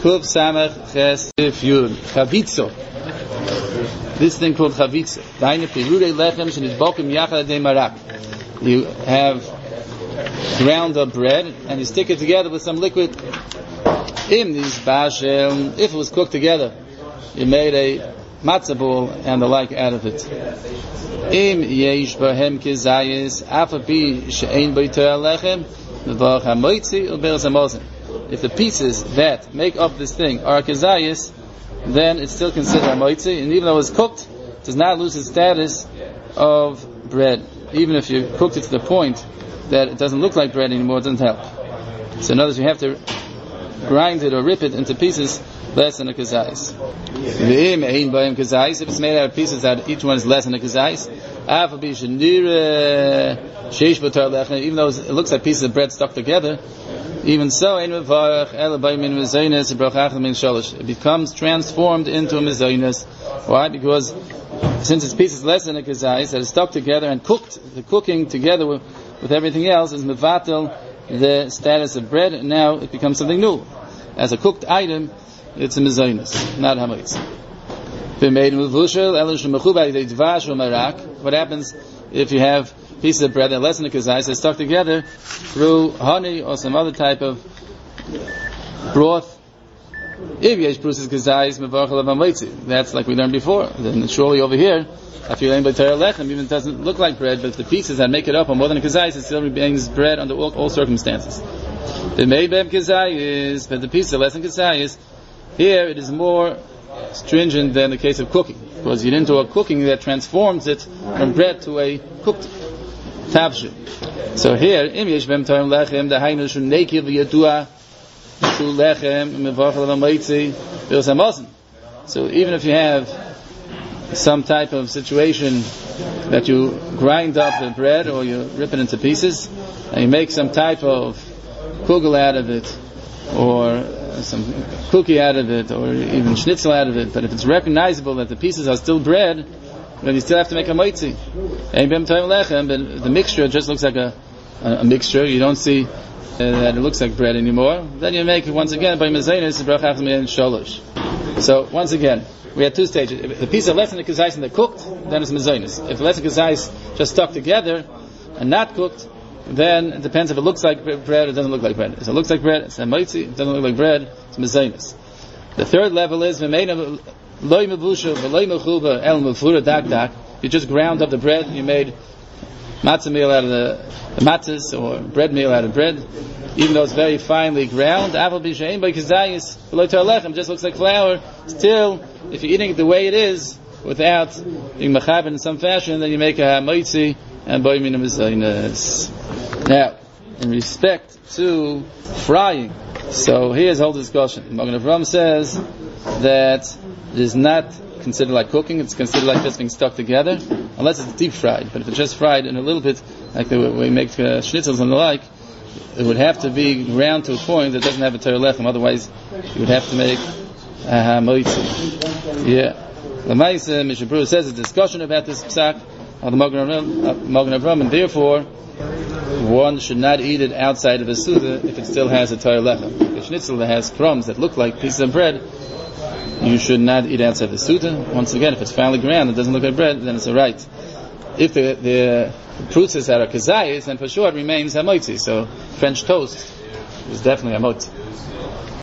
Kuf Samach Ches Yud Chavitzo. This thing called Chavitzo. Daine Pirurei Lechem Shenizbokim Yachad Adei Marak. You have ground up bread and you stick it together with some liquid. If it was cooked together, you made a matzah ball and the like out of it. If the pieces that make up this thing are kezayis, then it's still considered a moitzi, and even though it's cooked, it does not lose its status of bread. Even if you cooked it to the point that it doesn't look like bread anymore, it doesn't help. So in other words, you have to grind it or rip it into pieces less than a kezayis. If it's made out of pieces that each one is less than a kezayis, even though it looks like pieces of bread stuck together, even so, it becomes transformed into a mezainis. Why? Because since it's pieces less than a kezayis that is stuck together and cooked, the cooking together with everything else is mevatel the status of bread, and now it becomes something new. As a cooked item, it's a mezainis, not hametz. What happens if you have pieces of bread that are less than a kezayis that are stuck together through honey or some other type of broth? That's like we learned before. Then surely over here, even if it doesn't look like bread, but if the pieces that make it up are more than a kezayis, it still remains bread under all circumstances. But the pieces are less than kezayis. Here it is more stringent than the case of cooking, because you didn't do a cooking that transforms it from bread to a cooked tavshin. So here, so even if you have some type of situation that you grind up the bread or you rip it into pieces and you make some type of kugel out of it or some cookie out of it or even schnitzel out of it, but if it's recognizable that the pieces are still bread, then you still have to make a moitzi. But the mixture just looks like a mixture. You don't see that it looks like bread anymore. Then you make it once again by mezainis brachach min sholosh. So once again, we had two stages. If the pieces are less than the kezayis and they're cooked, then it's mezainis. If the less than kezayis just stuck together and not cooked, then it depends if it looks like bread or it doesn't look like bread. If it looks like bread, it's a moitzi. If it doesn't look like bread, it's mezainis. The third level is you just ground up the bread, you made matzah meal out of the matzahs or bread meal out of bread, even though it's very finely ground, just looks like flour. Still, if you're eating it the way it is, without being mechaber in some fashion, then you make a moitzi and boimin mezainis. Now, in respect to frying, so here's the whole discussion. Magen Avraham says that it is not considered like cooking, it's considered like just being stuck together, unless it's deep fried. But if it's just fried in a little bit, like the way we make schnitzels and the like, it would have to be ground to a point that doesn't have a tereh lechem, otherwise you would have to make a moitzi. Yeah. The Maisa, Mishnah Berurah says a discussion about this psak of the Magen Avraham, and therefore one should not eat it outside of a suda if it still has a tereh lechem. The schnitzel that has crumbs that look like pieces of bread, you should not eat outside the suda. Once again, if it's finely ground, it doesn't look like bread, then it's alright. If the fruits that are kezayis, then for sure it remains hamoitzi. So French toast is definitely hamoitzi.